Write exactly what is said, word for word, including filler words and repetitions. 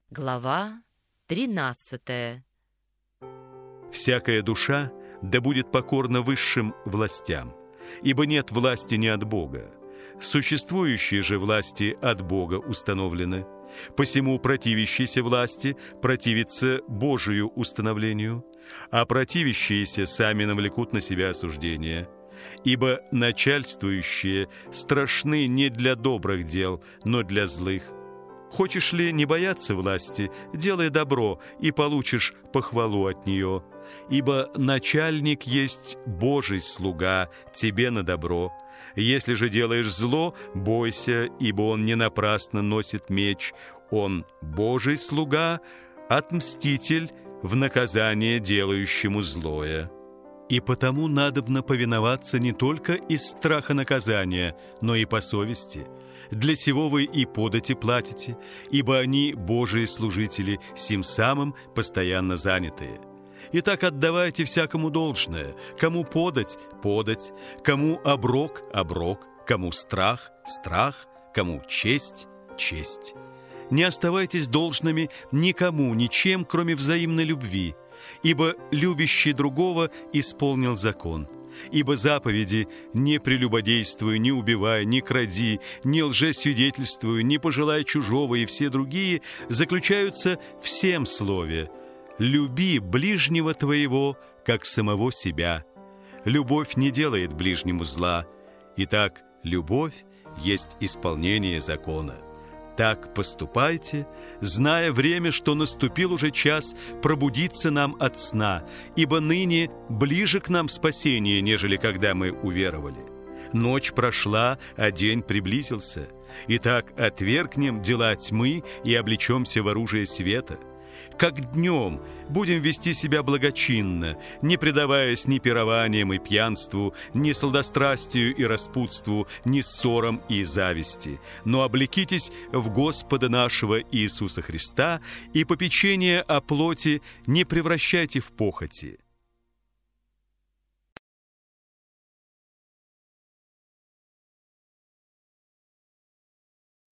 Глава тринадцатая. «Всякая душа да будет покорна высшим властям, ибо нет власти не от Бога. Существующие же власти от Бога установлены. Посему противящиеся власти противятся Божию установлению, а противящиеся сами навлекут на себя осуждение. Ибо начальствующие страшны не для добрых дел, но для злых. Хочешь ли не бояться власти, делай добро, и получишь похвалу от нее. Ибо начальник есть Божий слуга тебе на добро. Если же делаешь зло, бойся, ибо он не напрасно носит меч. Он Божий слуга, отмститель в наказание делающему злое. И потому надобно повиноваться не только из страха наказания, но и по совести. Для сего вы и подати платите, ибо они, Божии служители, сим самым постоянно занятые. Итак, отдавайте всякому должное, кому подать – подать, кому оброк – оброк, кому страх – страх, кому честь – честь. Не оставайтесь должными никому, ничем, кроме взаимной любви, ибо любящий другого исполнил закон. Ибо заповеди «не прелюбодействуй, не убивай, не кради, не лжесвидетельствуй, не пожелай чужого» и все другие заключаются в сем слове: «Люби ближнего твоего, как самого себя». Любовь не делает ближнему зла. Итак, любовь есть исполнение закона. Так поступайте, зная время, что наступил уже час пробудиться нам от сна, ибо ныне ближе к нам спасение, нежели когда мы уверовали. Ночь прошла, а день приблизился. Итак, отвергнем дела тьмы и облечемся в оружие света. Как днем будем вести себя благочинно, не предаваясь ни пированиям и пьянству, ни сладострастию и распутству, ни ссорам и зависти, но облекитесь в Господа нашего Иисуса Христа, и попечение о плоти не превращайте в похоти.